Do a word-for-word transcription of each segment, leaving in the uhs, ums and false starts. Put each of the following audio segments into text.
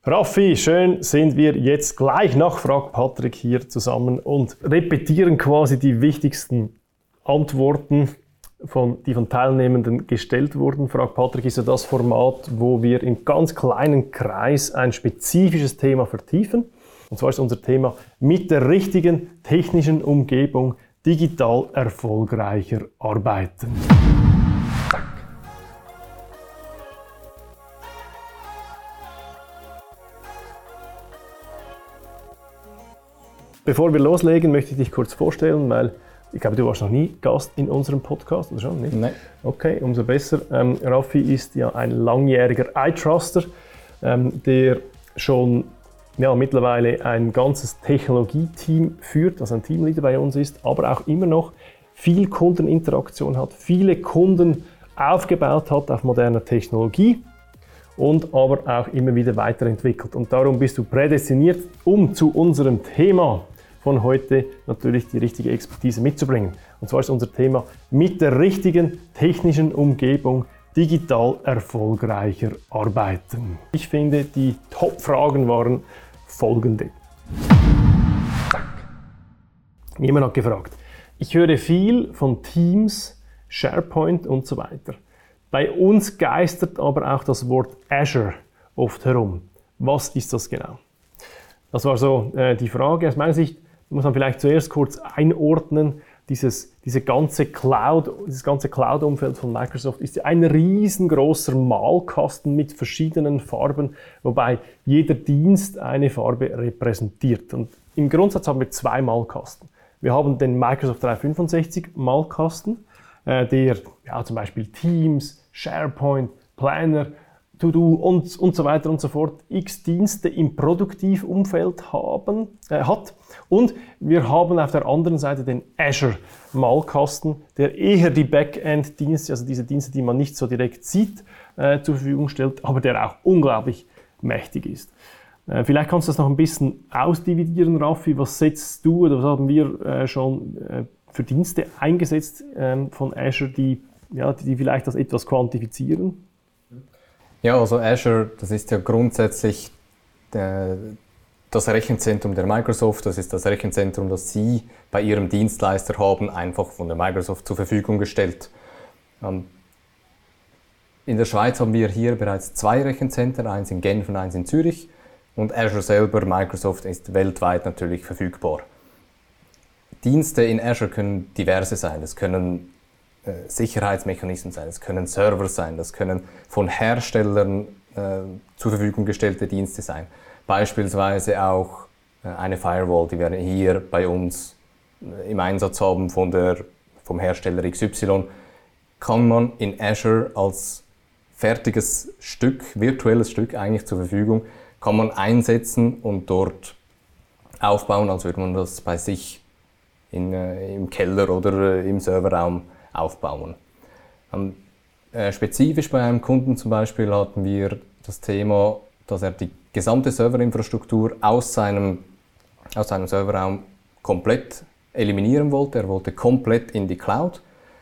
Raffi, schön sind wir jetzt gleich nach Frag Patrick hier zusammen und repetieren quasi die wichtigsten Antworten, von, die von Teilnehmenden gestellt wurden. Frag Patrick ist ja das Format, wo wir in ganz kleinen Kreis ein spezifisches Thema vertiefen. Und zwar ist unser Thema mit der richtigen technischen Umgebung digital erfolgreicher arbeiten. Bevor wir loslegen, möchte ich dich kurz vorstellen, weil ich glaube, du warst noch nie Gast in unserem Podcast, oder schon? Nicht? Nein. Okay, umso besser. Ähm, Raffi ist ja ein langjähriger iTruster, ähm, der schon ja, mittlerweile ein ganzes Technologieteam führt, also ein Teamleader bei uns ist, aber auch immer noch viel Kundeninteraktion hat, viele Kunden aufgebaut hat auf moderner Technologie und aber auch immer wieder weiterentwickelt. Und darum bist du prädestiniert, um zu unserem Thema von heute natürlich die richtige Expertise mitzubringen. Und zwar ist unser Thema mit der richtigen technischen Umgebung digital erfolgreicher arbeiten. Ich finde, die Top-Fragen waren folgende. Jemand hat gefragt, ich höre viel von Teams, SharePoint und so weiter. Bei uns geistert aber auch das Wort Azure oft herum. Was ist das genau? Das war so äh, die Frage. Aus meiner Sicht muss man vielleicht zuerst kurz einordnen. Dieses, diese ganze Cloud, dieses ganze Cloud-Umfeld von Microsoft ist ein riesengroßer Malkasten mit verschiedenen Farben, wobei jeder Dienst eine Farbe repräsentiert. Und im Grundsatz haben wir zwei Malkasten. Wir haben den Microsoft dreihundertfünfundsechzig Malkasten, äh, der ja, zum Beispiel Teams, SharePoint, Planner, To-Do und, und so weiter und so fort x Dienste im Produktivumfeld haben, äh, hat. Und wir haben auf der anderen Seite den Azure-Malkasten, der eher die Backend-Dienste, also diese Dienste, die man nicht so direkt sieht, äh, zur Verfügung stellt, aber der auch unglaublich mächtig ist. Äh, vielleicht kannst du das noch ein bisschen ausdividieren, Raffi. Was setzt du oder was haben wir äh, schon äh, für Dienste eingesetzt äh, von Azure, die, ja, die, die vielleicht das etwas quantifizieren? Ja, also Azure, das ist ja grundsätzlich der, das Rechenzentrum der Microsoft. Das ist das Rechenzentrum, das Sie bei Ihrem Dienstleister haben, einfach von der Microsoft zur Verfügung gestellt. In der Schweiz haben wir hier bereits zwei Rechenzentren, eins in Genf und eins in Zürich. Und Azure selber, Microsoft, ist weltweit natürlich verfügbar. Dienste in Azure können diverse sein. Das können Sicherheitsmechanismen sein, das können Server sein, das können von Herstellern äh, zur Verfügung gestellte Dienste sein. Beispielsweise auch äh, eine Firewall, die wir hier bei uns äh, im Einsatz haben von der, vom Hersteller X Y, kann man in Azure als fertiges Stück, virtuelles Stück eigentlich zur Verfügung, kann man einsetzen und dort aufbauen, als würde man das bei sich in, äh, im Keller oder äh, im Serverraum aufbauen. Ähm, äh, spezifisch bei einem Kunden zum Beispiel hatten wir das Thema, dass er die gesamte Serverinfrastruktur aus seinem, aus seinem Serverraum komplett eliminieren wollte. Er wollte komplett in die Cloud.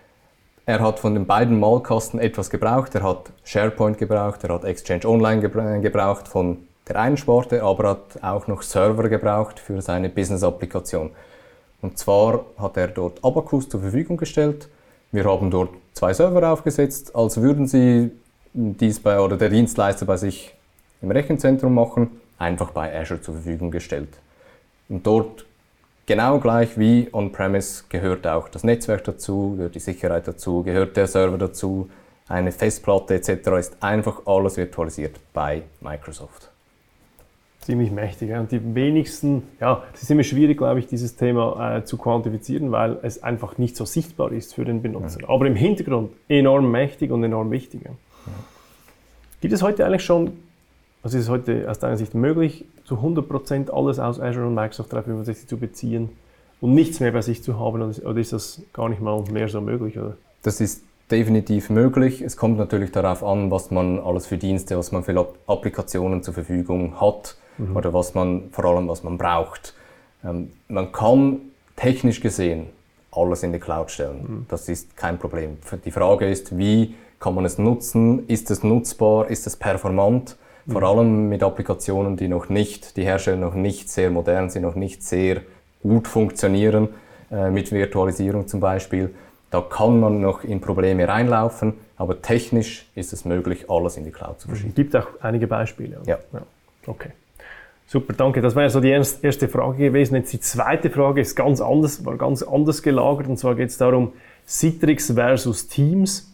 Er hat von den beiden Malkasten etwas gebraucht. Er hat SharePoint gebraucht, er hat Exchange Online gebraucht von der einen Sparte, aber hat auch noch Server gebraucht für seine Business-Applikation. Und zwar hat er dort Abacus zur Verfügung gestellt. Wir haben dort zwei Server aufgesetzt, als würden Sie dies bei, oder der Dienstleister bei sich im Rechenzentrum machen, einfach bei Azure zur Verfügung gestellt. Und dort genau gleich wie on-premise gehört auch das Netzwerk dazu, gehört die Sicherheit dazu, gehört der Server dazu, eine Festplatte et cetera ist einfach alles virtualisiert bei Microsoft. Ziemlich mächtig. Und die wenigsten, ja, es ist immer schwierig, glaube ich, dieses Thema äh, zu quantifizieren, weil es einfach nicht so sichtbar ist für den Benutzer. Ja. Aber im Hintergrund enorm mächtig und enorm wichtig. Ja. Ja. Gibt es heute eigentlich schon, also ist es heute aus deiner Sicht möglich, zu hundert Prozent alles aus Azure und Microsoft dreihundertfünfundsechzig zu beziehen und nichts mehr bei sich zu haben? Oder ist das gar nicht mal mehr so möglich? Oder? Das ist definitiv möglich. Es kommt natürlich darauf an, was man alles für Dienste, was man für Applikationen zur Verfügung hat. Mhm. Oder was man, vor allem was man braucht. Ähm, man kann technisch gesehen alles in die Cloud stellen. Mhm. Das ist kein Problem. Die Frage ist, wie kann man es nutzen? Ist es nutzbar? Ist es performant? Vor allem mit Applikationen, die noch nicht, die Hersteller noch nicht sehr modern sind, noch nicht sehr gut funktionieren, äh, mit Virtualisierung zum Beispiel. Da kann man noch in Probleme reinlaufen, aber technisch ist es möglich, alles in die Cloud zu verschieben. Es gibt auch einige Beispiele. Ja. ja. Okay. Super, danke. Das war ja so die erste Frage gewesen. Jetzt die zweite Frage ist ganz anders, war ganz anders gelagert. Und zwar geht es darum, Citrix versus Teams.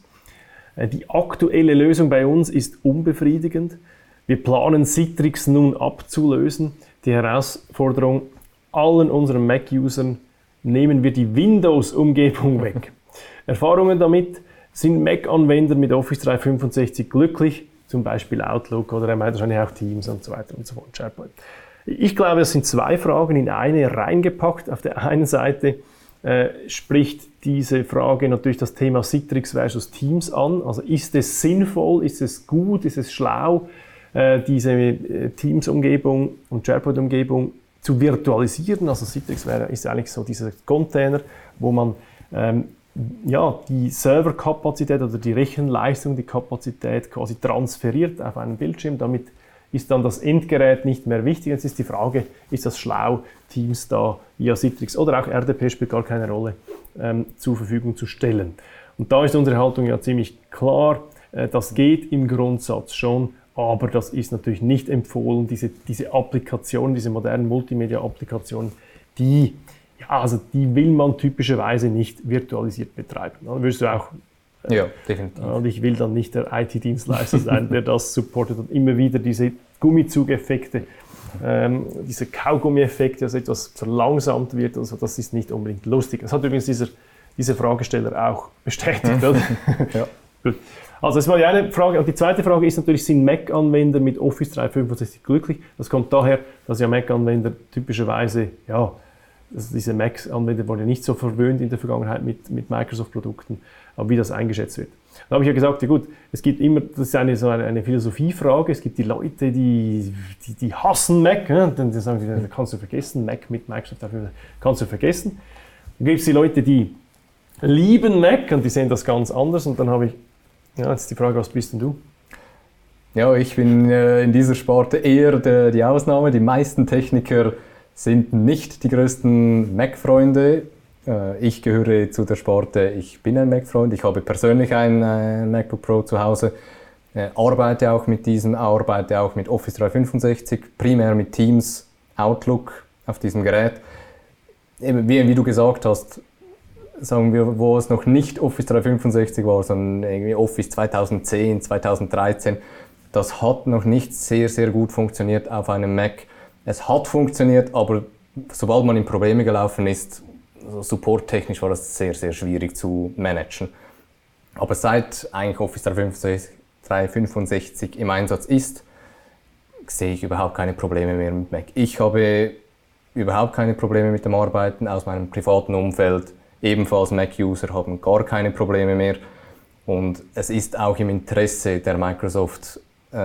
Die aktuelle Lösung bei uns ist unbefriedigend. Wir planen Citrix nun abzulösen. Die Herausforderung, allen unseren Mac-Usern nehmen wir die Windows-Umgebung weg. Erfahrungen damit: Sind Mac-Anwender mit Office dreihundertfünfundsechzig glücklich? Zum Beispiel Outlook oder er meint wahrscheinlich auch Teams und so weiter und so fort, SharePoint. Ich glaube, es sind zwei Fragen in eine reingepackt. Auf der einen Seite äh, spricht diese Frage natürlich das Thema Citrix versus Teams an. Also ist es sinnvoll, ist es gut, ist es schlau, äh, diese äh, Teams-Umgebung und SharePoint-Umgebung zu virtualisieren? Also Citrix wäre, ist eigentlich so dieser Container, wo man ähm, ja, die Serverkapazität oder die Rechenleistung, die Kapazität quasi transferiert auf einen Bildschirm. Damit ist dann das Endgerät nicht mehr wichtig. Jetzt ist die Frage, ist das schlau, Teams da via Citrix oder auch R D P spielt gar keine Rolle, ähm, zur Verfügung zu stellen. Und da ist unsere Haltung ja ziemlich klar, äh, das geht im Grundsatz schon, aber das ist natürlich nicht empfohlen, diese, diese Applikationen, diese modernen Multimedia-Applikationen, die Ja, also die will man typischerweise nicht virtualisiert betreiben. Dann wirst du auch, äh, ja, definitiv. Und ich will dann nicht der I T-Dienstleister sein, der das supportet und immer wieder diese Gummizugeffekte, ähm, diese Kaugummi-Effekte, also etwas verlangsamt wird, also das ist nicht unbedingt lustig. Das hat übrigens dieser, dieser Fragesteller auch bestätigt, oder? Ja. Gut. Also das war die eine Frage. Und die zweite Frage ist natürlich, sind Mac-Anwender mit Office dreihundertfünfundsechzig glücklich? Das kommt daher, dass ja Mac-Anwender typischerweise, ja, also diese Mac-Anwender wurden ja nicht so verwöhnt in der Vergangenheit mit, mit Microsoft-Produkten, aber wie das eingeschätzt wird. Da habe ich ja gesagt, ja gut, es gibt immer, das ist eine, so eine, eine Philosophiefrage, es gibt die Leute, die, die, die hassen Mac, ne? Dann sagen die, das kannst du vergessen, Mac mit Microsoft dafür kannst du vergessen. Dann gibt es die Leute, die lieben Mac und die sehen das ganz anders und dann habe ich, ja, jetzt die Frage, was bist denn du? Ja, ich bin äh, in dieser Sparte eher der, die Ausnahme. Die meisten Techniker sind nicht die größten Mac-Freunde. Äh, ich gehöre zu der Sparte, ich bin ein Mac-Freund. Ich habe persönlich ein äh, MacBook Pro zu Hause, äh, arbeite auch mit diesem, arbeite auch mit Office dreihundertfünfundsechzig, primär mit Teams, Outlook auf diesem Gerät. Eben, wie, wie du gesagt hast, sagen wir, wo es noch nicht Office dreihundertfünfundsechzig war, sondern irgendwie Office zweitausendzehn, zweitausenddreizehn, das hat noch nicht sehr, sehr gut funktioniert auf einem Mac. Es hat funktioniert, aber sobald man in Probleme gelaufen ist, also supporttechnisch war das sehr, sehr schwierig zu managen. Aber seit eigentlich Office dreihundertfünfundsechzig im Einsatz ist, sehe ich überhaupt keine Probleme mehr mit Mac. Ich habe überhaupt keine Probleme mit dem Arbeiten aus meinem privaten Umfeld. Ebenfalls Mac-User haben gar keine Probleme mehr. Und es ist auch im Interesse der Microsoft,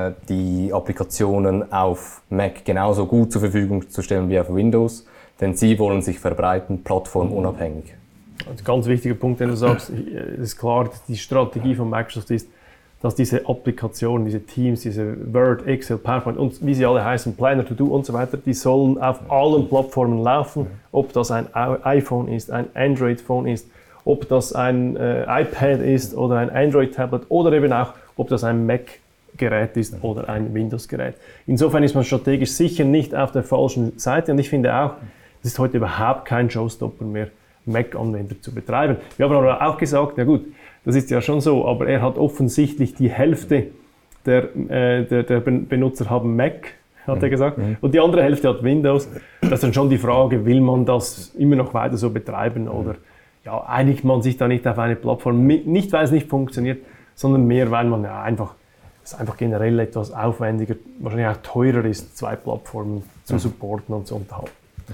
die Applikationen auf Mac genauso gut zur Verfügung zu stellen wie auf Windows, denn sie wollen sich verbreiten, plattformunabhängig. Ein ganz wichtiger Punkt, den du sagst, ist klar, die Strategie von Microsoft ist, dass diese Applikationen, diese Teams, diese Word, Excel, PowerPoint und wie sie alle heißen, Planner, To-Do und so weiter, die sollen auf allen Plattformen laufen, ob das ein iPhone ist, ein Android-Phone ist, ob das ein äh, iPad ist oder ein Android-Tablet oder eben auch, ob das ein Mac-Gerät ist oder ein Windows-Gerät. Insofern ist man strategisch sicher nicht auf der falschen Seite und ich finde auch, es ist heute überhaupt kein Showstopper mehr, Mac-Anwender zu betreiben. Wir haben aber auch gesagt, ja gut, das ist ja schon so, aber er hat offensichtlich die Hälfte der, äh, der, der Benutzer haben Mac, hat er gesagt, mhm. und die andere Hälfte hat Windows. Das ist dann schon die Frage, will man das immer noch weiter so betreiben oder ja, einigt man sich da nicht auf eine Plattform, nicht weil es nicht funktioniert, sondern mehr, weil man ja einfach, es einfach generell etwas aufwendiger, wahrscheinlich auch teurer ist, zwei Plattformen zu supporten und zu unterhalten. Mhm.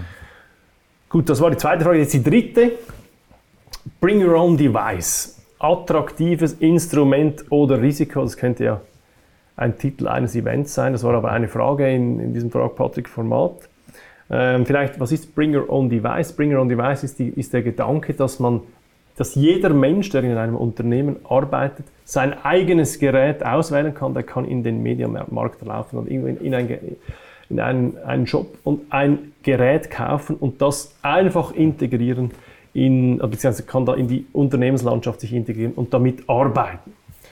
Gut, das war die zweite Frage. Jetzt die dritte. Bring your own device. Attraktives Instrument oder Risiko, das könnte ja ein Titel eines Events sein, das war aber eine Frage in, in diesem Frag-Patrick-Format. Ähm, vielleicht, was ist Bring Your Own Device? Bring Your Own Device ist, die, ist der Gedanke, dass man dass jeder Mensch, der in einem Unternehmen arbeitet, sein eigenes Gerät auswählen kann. Der kann in den Mediamarkt laufen und in, in, ein, in einen, einen Shop und ein Gerät kaufen und das einfach integrieren, in, beziehungsweise kann da in die Unternehmenslandschaft sich integrieren und damit arbeiten.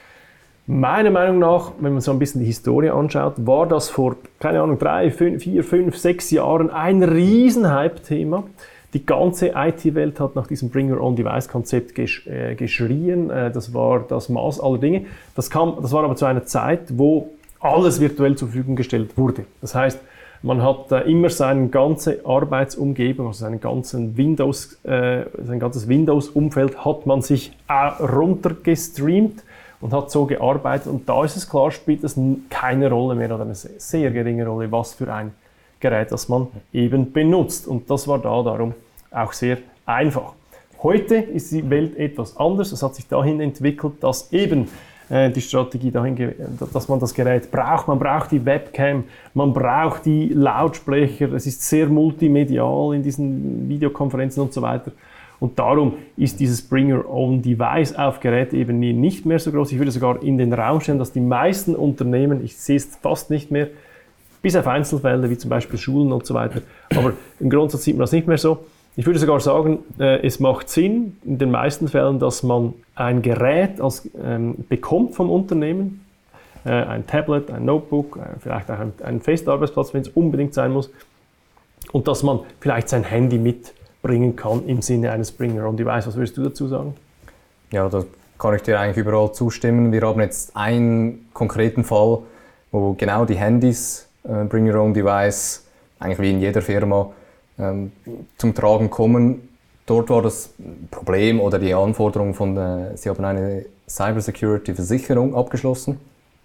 Meiner Meinung nach, wenn man so ein bisschen die Historie anschaut, war das vor, keine Ahnung, drei, fünf, vier, fünf, sechs Jahren ein Riesen-Hype-Thema. Die ganze I T-Welt hat nach diesem Bring-Your-Own-Device-Konzept gesch äh, geschrien. Äh, das war das Maß aller Dinge. Das, kam, das war aber zu einer Zeit, wo alles virtuell zur Verfügung gestellt wurde. Das heißt, man hat äh, immer seine ganze Arbeitsumgebung, also seinen ganzen Windows, äh, sein ganzes Windows-Umfeld hat man sich äh, runtergestreamt und hat so gearbeitet. Und da ist es klar, spielt es keine Rolle mehr oder eine sehr geringe Rolle, was für ein Gerät, das man eben benutzt. Und das war da darum auch sehr einfach. Heute ist die Welt etwas anders. Es hat sich dahin entwickelt, dass eben äh, die Strategie dahin, dass man das Gerät braucht. Man braucht die Webcam, man braucht die Lautsprecher. Es ist sehr multimedial in diesen Videokonferenzen und so weiter. Und darum ist dieses Bring Your Own Device auf Geräteebene nicht mehr so groß. Ich würde sogar in den Raum stellen, dass die meisten Unternehmen, ich sehe es fast nicht mehr, bis auf Einzelfälle, wie zum Beispiel Schulen und so weiter. Aber im Grundsatz sieht man das nicht mehr so. Ich würde sogar sagen, äh, es macht Sinn in den meisten Fällen, dass man ein Gerät als, ähm, bekommt vom Unternehmen, äh, ein Tablet, ein Notebook, äh, vielleicht auch ein, ein Festarbeitsplatz, wenn es unbedingt sein muss, und dass man vielleicht sein Handy mitbringen kann im Sinne eines Bring Your Own Device. Was würdest du dazu sagen? Ja, da kann ich dir eigentlich überall zustimmen. Wir haben jetzt einen konkreten Fall, wo genau die Handys Bring Your Own Device, eigentlich wie in jeder Firma, ähm, zum Tragen kommen. Dort war das Problem oder die Anforderung von, der, sie haben eine Cybersecurity-Versicherung abgeschlossen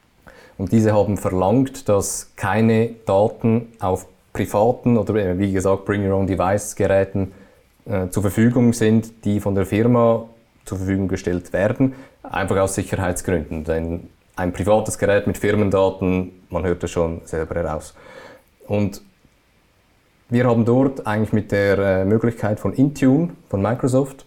und diese haben verlangt, dass keine Daten auf privaten oder wie gesagt Bring Your Own Device Geräten äh, zur Verfügung sind, die von der Firma zur Verfügung gestellt werden, einfach aus Sicherheitsgründen. Denn ein privates Gerät mit Firmendaten, man hört das schon selber heraus. Und wir haben dort eigentlich mit der äh, Möglichkeit von Intune, von Microsoft,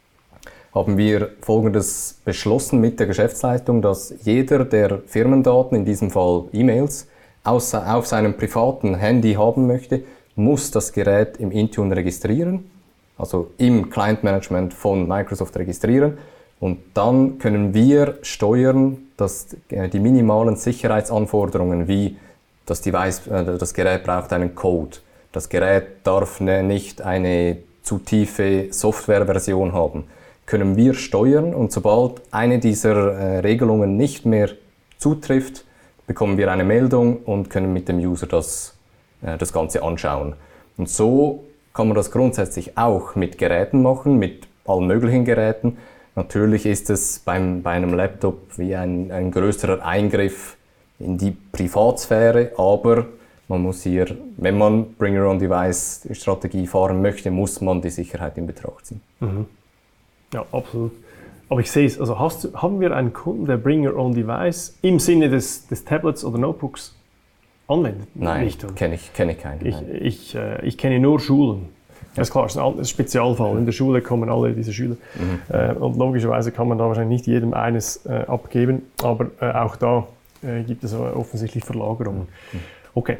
haben wir Folgendes beschlossen mit der Geschäftsleitung, dass jeder, der Firmendaten, in diesem Fall E-Mails, auf seinem privaten Handy haben möchte, muss das Gerät im Intune registrieren, also im Client-Management von Microsoft registrieren. Und dann können wir steuern, dass die minimalen Sicherheitsanforderungen, wie das Device, äh, das Gerät braucht einen Code, das Gerät darf ne, nicht eine zu tiefe Softwareversion haben, können wir steuern. Und sobald eine dieser äh, Regelungen nicht mehr zutrifft, bekommen wir eine Meldung und können mit dem User das, äh, das Ganze anschauen. Und so kann man das grundsätzlich auch mit Geräten machen, mit allen möglichen Geräten. Natürlich ist es beim, bei einem Laptop wie ein, ein größerer Eingriff in die Privatsphäre, aber man muss hier, wenn man Bring Your Own Device Strategie fahren möchte, muss man die Sicherheit in Betracht ziehen. Mhm. Ja, absolut. Aber ich sehe es, also hast du, haben wir einen Kunden, der Bring Your Own Device im Sinne des, des Tablets oder Notebooks anwendet? Nein, kenne ich, kenn ich keinen. Ich, ich, äh, ich kenne nur Schulen. Das ist klar, das ist ein Spezialfall. In der Schule kommen alle diese Schüler. Mhm. Äh, und logischerweise kann man da wahrscheinlich nicht jedem eines äh, abgeben, aber äh, auch da äh, gibt es offensichtlich Verlagerungen. Mhm. Okay.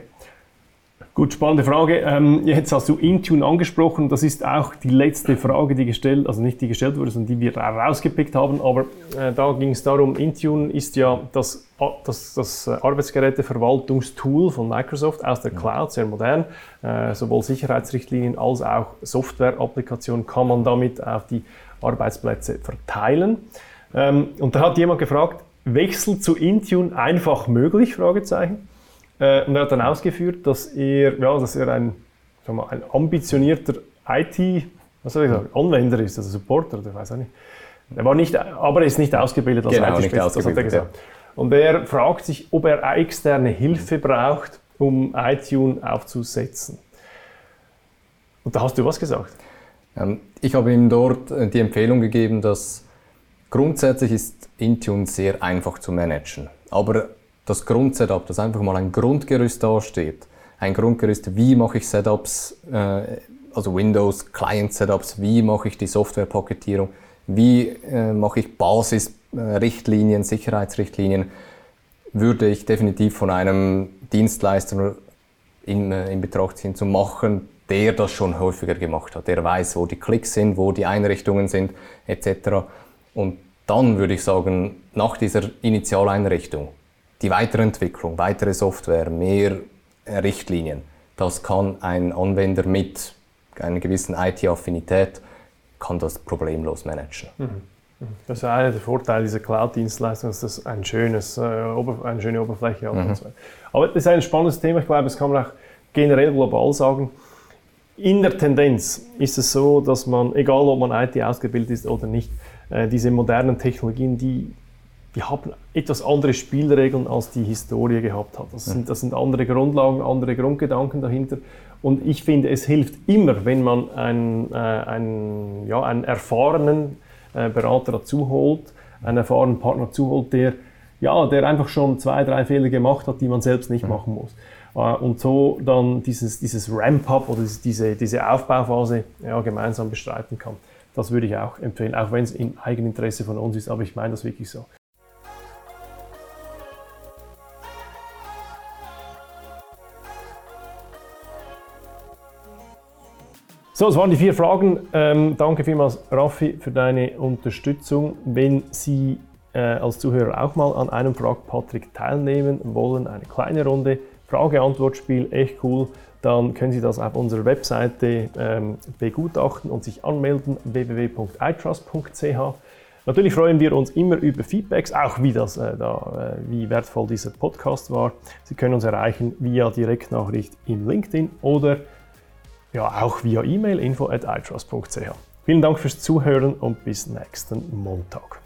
Gut, spannende Frage. Ähm, jetzt hast du Intune angesprochen. Das ist auch die letzte Frage, die gestellt, also nicht die gestellt wurde, sondern die wir rausgepickt haben. Aber äh, da ging es darum, Intune ist ja das, das, das Arbeitsgeräteverwaltungstool von Microsoft aus der Cloud, sehr modern. Äh, sowohl Sicherheitsrichtlinien als auch Software-Applikationen kann man damit auf die Arbeitsplätze verteilen. Ähm, und da hat jemand gefragt, Wechsel zu Intune einfach möglich? Fragezeichen. Und er hat dann ausgeführt, dass er, ja, dass er ein, sagen wir, ein ambitionierter I T, was soll ich sagen, Anwender ist, also Supporter, ich weiß auch nicht. Er war nicht, aber er ist nicht ausgebildet als genau, I T-Spezialist, das hat er gesagt. Ja. Und er fragt sich, ob er externe Hilfe braucht, um iTunes aufzusetzen. Und da hast du was gesagt? Ich habe ihm dort die Empfehlung gegeben, dass grundsätzlich ist Intune sehr einfach zu managen. Aber das Grundsetup, dass einfach mal ein Grundgerüst dasteht, ein Grundgerüst, wie mache ich Setups, äh, also Windows, Client-Setups, wie mache ich die Software-Paketierung, wie äh, mache ich Basisrichtlinien, Sicherheitsrichtlinien, würde ich definitiv von einem Dienstleister in, äh, in Betracht ziehen, zu machen, der das schon häufiger gemacht hat, der weiß, wo die Klicks sind, wo die Einrichtungen sind, et cetera. Und dann würde ich sagen, nach dieser Initialeinrichtung, die Weiterentwicklung, weitere Software, mehr Richtlinien, das kann ein Anwender mit einer gewissen I T-Affinität, kann das problemlos managen. Mhm. Das ist einer der Vorteile dieser Cloud-Dienstleistung, dass das ein schönes, äh, eine schöne Oberfläche hat. Mhm. Und so. Aber das ist ein spannendes Thema, ich glaube, das kann man auch generell global sagen. In der Tendenz ist es so, dass man, egal ob man I T ausgebildet ist oder nicht, äh, diese modernen Technologien, die, die haben etwas andere Spielregeln, als die Historie gehabt hat. Das sind, das sind andere Grundlagen, andere Grundgedanken dahinter. Und ich finde, es hilft immer, wenn man einen, äh, einen, ja, einen erfahrenen äh, Berater dazu holt, einen erfahrenen Partner dazu holt, der, ja, der einfach schon zwei, drei Fehler gemacht hat, die man selbst nicht machen muss. Äh, und so dann dieses, dieses Ramp-up oder diese, diese Aufbauphase ja, gemeinsam bestreiten kann. Das würde ich auch empfehlen, auch wenn es im Eigeninteresse von uns ist, aber ich meine das wirklich so. So, das waren die vier Fragen. Ähm, danke vielmals, Raffi, für deine Unterstützung. Wenn Sie äh, als Zuhörer auch mal an einem Frag Patrick teilnehmen wollen, eine kleine Runde, Frage-Antwort-Spiel, echt cool, dann können Sie das auf unserer Webseite ähm, begutachten und sich anmelden, w w w punkt i trust punkt c h. Natürlich freuen wir uns immer über Feedbacks, auch wie, das, äh, da, äh, wie wertvoll dieser Podcast war. Sie können uns erreichen via Direktnachricht im LinkedIn oder ja, auch via E-Mail info at i trust punkt c h. Vielen Dank fürs Zuhören und bis nächsten Montag.